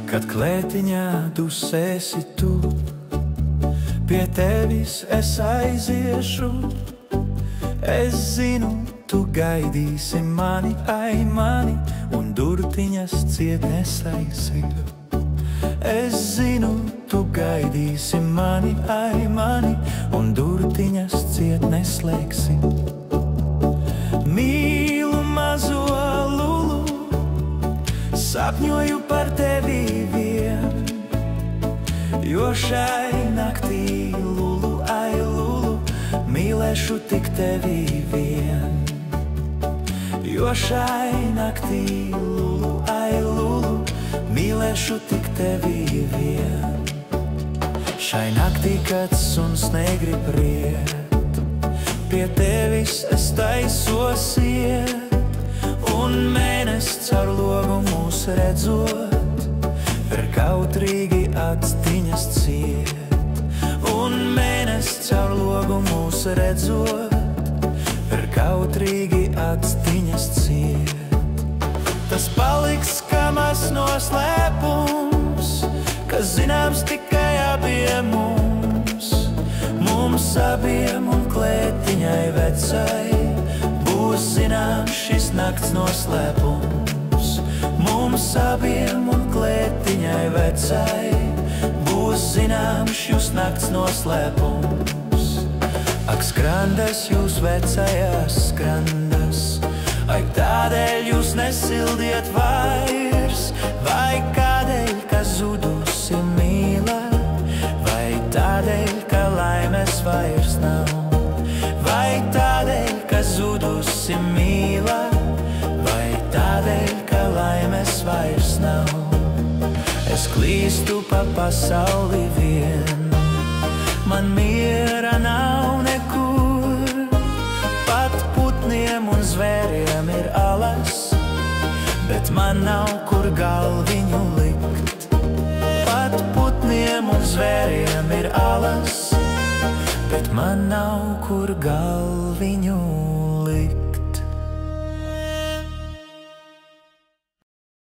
Kad klētiņā dusēsi tu, pie tevis es aiziešu. Es zinu, tu gaidīsi mani, ai mani, un durtiņas ciet nesaisi. Es zinu, tu gaidīsi mani, ai mani, un durtiņas ciet neslēgsi. Mīlu mazo lulu, sapņoju par tevi vien, jo šai naktī lulu, ai lulu, mīlēšu tik tevi vien. Jo šai naktī lulu, ai lulu, mīlēšu tik tevi vien. Šai naktī, kad suns negrib riet, pie tevis es taisos iet, un mēnesis caur logu mūs redzot, ver kautrīgi actiņas ciet. Un mēnesis caur logu mūs redzot, ver kautrīgi actiņas ciet. Tas paliks kā mazs noslēpums, kas zināms tikai abiem mums. Mums abiem un klētiņai vecai būs zināms šis nakts noslēpums. Mums abiem un klētiņai vecai būs zināms šis nakts noslēpums. Ak, skrandas jūs vecajās skrandas, ai tādēļ jūs nesildiet vairs, vai kādēļ, ka zudusi mīla, vai tādēļ, ka laimes vairs nav, vai tādēļ, ka zudusi mīla, vai tādēļ, ka laimes vairs nav. Es klīstu pa pasauli vien, man miera nav nekur, pat putniem un zvēriem ir alas, bet man nav kur galviņu likt. Pat putniem un zvēriem ir alas, bet man nav kur galviņu